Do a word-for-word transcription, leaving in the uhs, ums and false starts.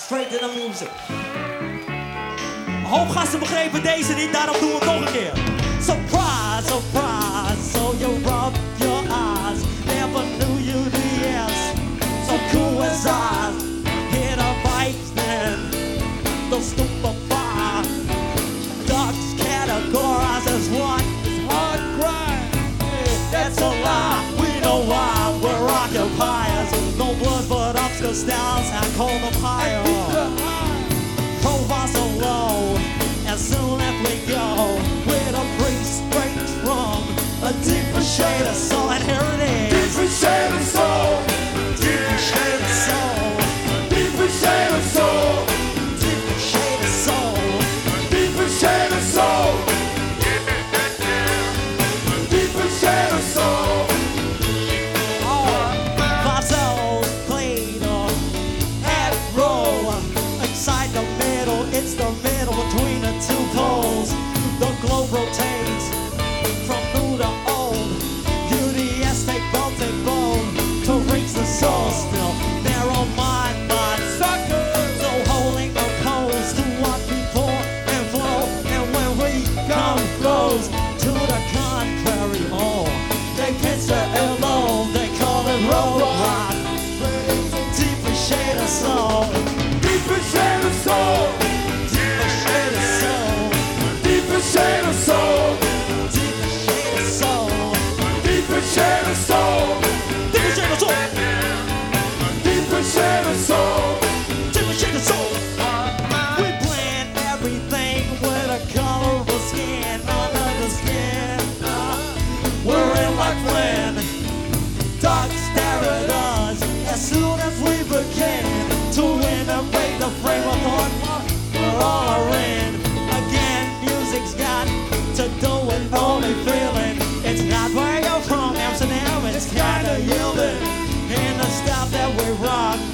straight to the music. Een hoop gasten begrepen deze niet, daarom doen we het nog een keer. Surprise, surprise, so you rub your eyes. Never knew you'd be as so cool as I. Hit a bite then, the stupefy. Ducks categorized as one. Hard crime, that's a lie. We know why, we're occupiers. No blood but Oscar styles, I call them higher. Profiles are low, as soon as we go with a pretty straight drum, a different shade of soul, and here it is. Different shade of soul, different shade of soul, different shade of soul, different shade of soul, different shade of soul, different shade of soul. It's the middle between the two poles. The globe rotates from new to old. U D S take both they bone to reach the soul. Still narrow mind, mind suckers. So holding opposed to what before and flow. And when we come close to the contrary, oh, they pitch the elbow. They call it road rock. Deeper shade of soul. Deeper shade of soul. Deeper shade of soul, deeper shade of soul, deeper shade of soul, deeper shade of soul, deeper shade of soul, deeper shade of soul. We blend everything with a colorful skin under the skin. We're in like Flynn. Dark stare at us as soon as we begin to innovate the frame of thought. We're all in. Music's got to do with only feeling. It's not where you're from, Amsterdam. It's kinda yielding in the stuff that we rock.